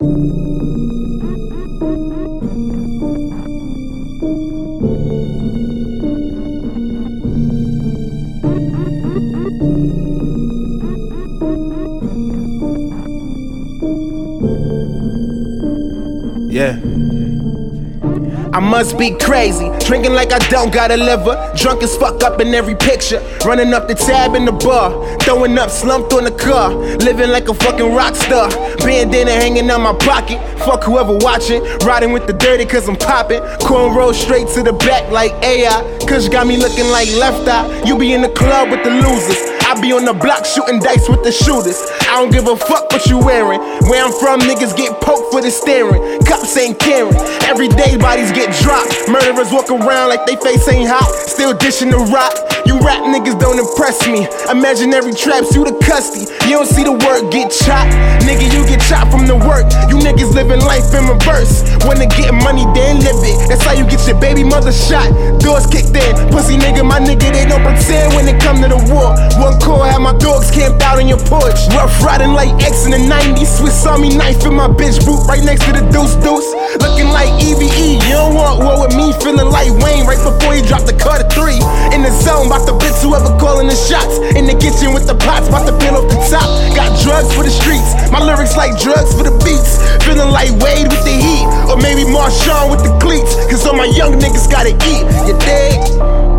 Yeah. I must be crazy, drinking like I don't got a liver. Drunk as fuck up in every picture. Running up the tab in the bar, throwing up slumped on the car. Living like a fucking rock star. Bandana hanging out my pocket. Fuck whoever watching. Riding with the dirty cause I'm popping. Cornrow straight to the back like AI. Cause got me looking like Left Eye. You be in the club with the losers. I be on the block shooting dice with the shooters. I don't give a fuck what you wearing. Where I'm from, niggas get poked for the steering. Cops ain't caring. Everyday bodies get dropped. Murderers walk around like they face ain't hot. Still dishing the rock. You rap niggas don't impress me. Imaginary traps, you the custody. You don't see the work get chopped. Nigga, you get chopped from the work. You niggas living life in reverse. Wanna get money, then live it. That's how you get your baby mother shot. Doors kicked in. Pussy nigga, my nigga, they don't pretend when it come to the war. One call, have my dogs camped out on your porch. Rough riding like X in the 90s. Swiss Army knife in my bitch boot right next to the deuce deuce. Looking like EVE. You don't want war with me, feeling like Wayne right before he dropped the Carter 3. In the zone, bout to blitz whoever calling the shots. In the kitchen with the pots, bout to peel off the top. Got drugs for the streets, my lyrics like drugs for the beats. Feeling like Wade with the heat, or maybe Marshawn with the cleats. Cause all my young niggas gotta eat, you dig?